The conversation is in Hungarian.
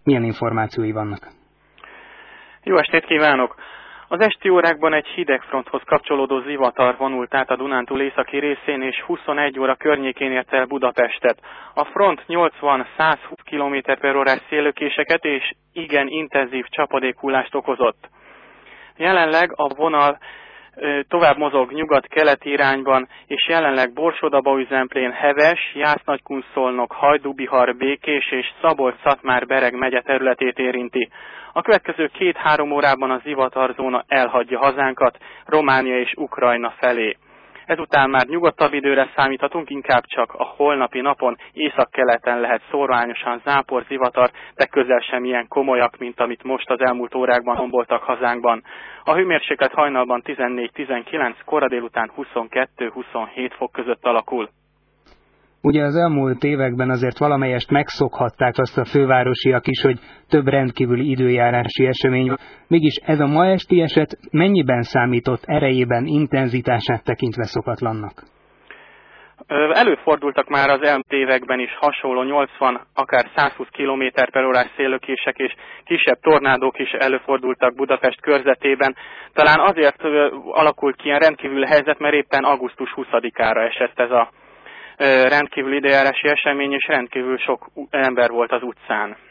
Milyen információi vannak? Jó estét kívánok! Az esti órákban egy hidegfronthoz kapcsolódó zivatar vonult át a Dunántúl északi részén, és 21 óra környékén ért el Budapestet. A front 80-120 km/h széllökéseket és igen intenzív csapadékhullást okozott. Jelenleg a vonal tovább mozog nyugat-keleti irányban, és jelenleg Borsod-Abaúj-Zemplén, Heves, Jász-Nagykunszolnok, Hajdú-Bihar, Békés és Szabolcs-Szatmár-Bereg megye területét érinti. A következő 2-3 órában a zivatarzóna elhagyja hazánkat, Románia és Ukrajna felé. Ezután már nyugodtabb időre számíthatunk, inkább csak a holnapi napon északkeleten lehet szórványosan zápor, zivatar, de közel sem ilyen komolyak, mint amit most az elmúlt órákban tomboltak hazánkban. A hőmérséklet hajnalban 14-19, kora délután 22-27 fok között alakul. Ugye az elmúlt években azért valamelyest megszokhatták azt a fővárosiak is, hogy több rendkívüli időjárási esemény van. Mégis ez a ma esti eset mennyiben számított erejében, intenzitását tekintve szokatlannak? Előfordultak már az elmúlt években is hasonló 80, akár 120 km/h széllökések és kisebb tornádók is előfordultak Budapest körzetében. Talán azért alakult ki ilyen rendkívüli helyzet, mert éppen augusztus 20-ára esett ez a rendkívül időjárási esemény, és rendkívül sok ember volt az utcán.